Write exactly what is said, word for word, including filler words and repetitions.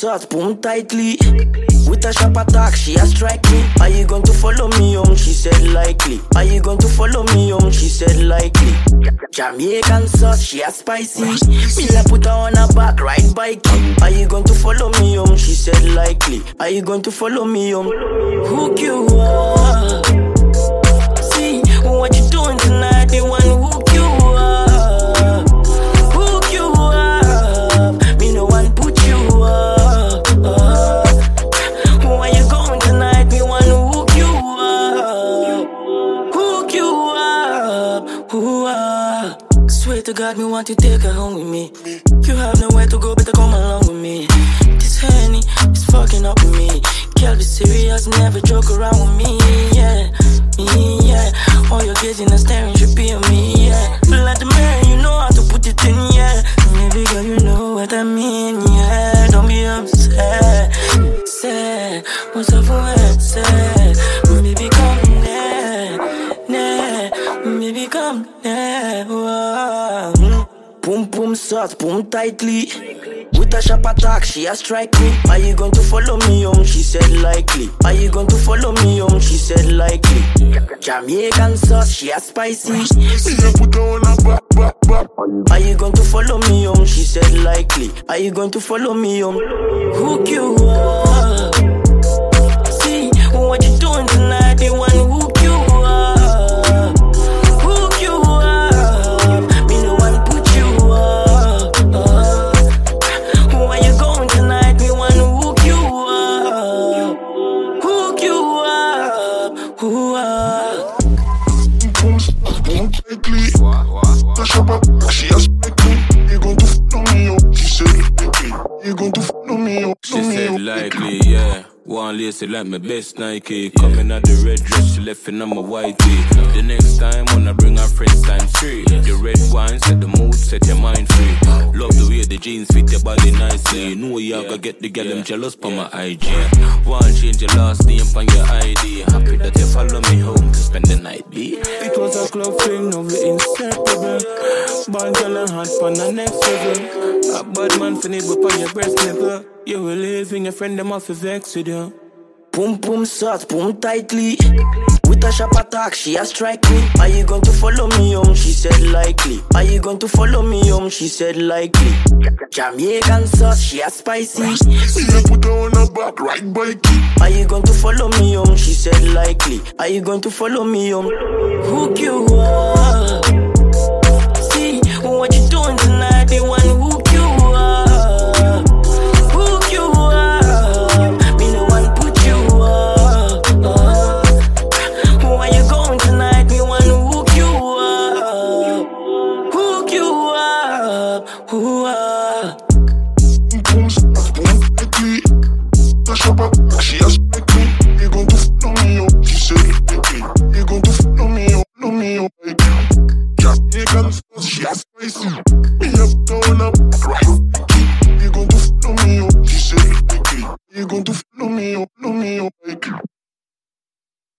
shot, boom tightly. With a sharp attack, she a strike me. Are you going to follow me home? She said likely. Are you going to follow me home? She said likely. Jamaican sauce, she a spicy. Me a put her on her back, ride bike. Are you going to follow me home? She said likely. Are you going to follow me home? Hook you up. See what you doing tonight? They want to hook you up. Hook you up. Me no one put you up. Where you going tonight? Me want to hook you up. Hook you up. Who up? Swear to God, me want to take her home with me. You have nowhere to go, better come along with me. This Henny is fucking up with me. Girl, be serious, never joke around with me, yeah, yeah. All your gazing and staring should be on me, yeah. Feel like the man, you know how to put it in, yeah. Maybe girl, you know what I mean, yeah. Don't be upset, sad. What's up for it, sad? Maybe come near, near. Maybe come near, whoa. Boom, boom, shot, boom tightly. With a sharp attack, she a strike me. Are you going to follow me home? She said likely. Are you going to follow me home? She said likely. Jamaican sauce, she a spicy. Me a put her on her back, back, back. Are you going to follow me home? She said likely. Are you going to follow me home? Hook you up. See what you doing tonight? They want to hook you up. Hook you up. Me no one put you up. Where you going tonight? Me want to hook you up. Hook you up. Who up? She a spike me. You going to follow me up? She said likely. You going to follow me up? She said likely, yeah. One lacy like my best Nike. Coming out the red dress, she left in on my white tee. The next time when I bring her friends times three. The red wine set the mood, set your mind free. Love the way the jeans fit your body nicely. You know you gotta get the girl, I'm jealous for my I G. One change your last name on your I D. Happy that you follow me home to spend the night, B. It was a club thing, now we inseparable. Band girl and hot on the next level. A bad man for nibble on your breast nipple. You will live in your friend, them off the vex with you. Boom, boom, shot, boom tightly. With a sharp attack, she a strike me. Are you going to follow me home? She said likely. Are you going to follow me home? She said likely. Jamaican sauce, she a spicy. Me a put her on her back, ride bike. Are you going to follow me home? She said likely. Are you going to follow me home? Hook you up.